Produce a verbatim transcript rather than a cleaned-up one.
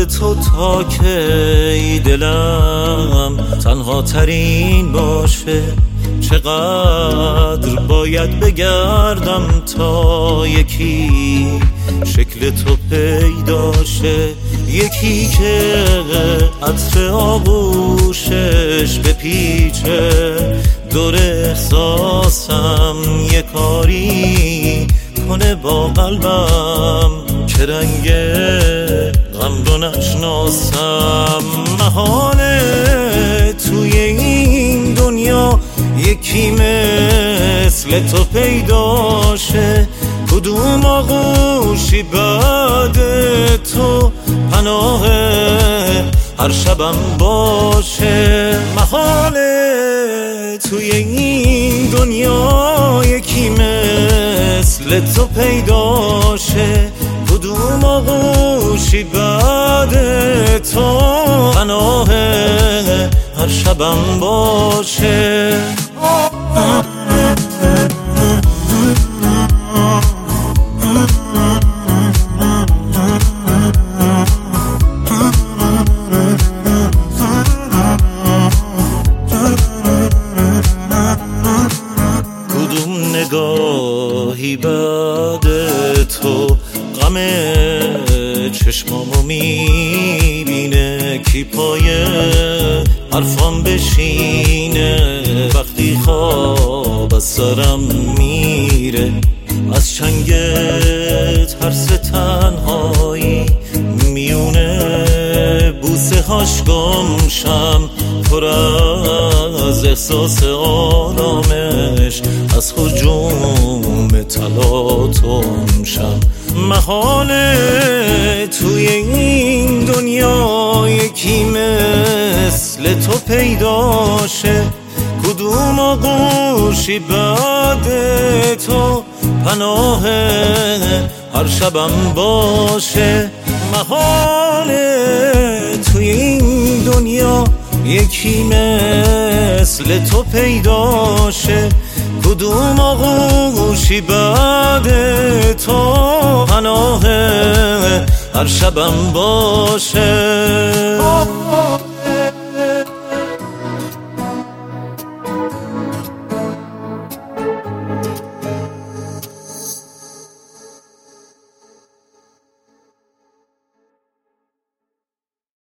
بعد تو تا کی دلم تنها ترین باشه؟ چقدر باید بگردم تا یکی شکل تو پیداشه؟ یکی که عطر آغوشش بپیچه دور احساسم، یه کاری کنه با قلبم که رنگ غم رو نشناسم. محاله توی این دنیا یکی مثل تو پیداشه، کدوم آغوشی بعد تو پناه هر شبم باشه؟ محاله توی این دنیا یکی مثل تو پیداشه، کدوم آغوشی بعد تو پناه هر شبم باشه؟ کدوم نگاهی بعد تو غم چشمامو میبینه؟ کی پای حرفام بشینه وقتی خواب از سرم میره؟ از چنگ ترس تنهایی میونه بوسه هاش گمشم، پر از احساس آرامش از هجوم تلاطم شم. محاله توی این دنیا یکی مثل تو پیداشه، کدوم آغوشی بعد تو پناه هر شبم باشه؟ محاله توی این دنیا یکی مثل تو پیداشه، کدوم آغوشی بعد تو پناه هر شبم باشه؟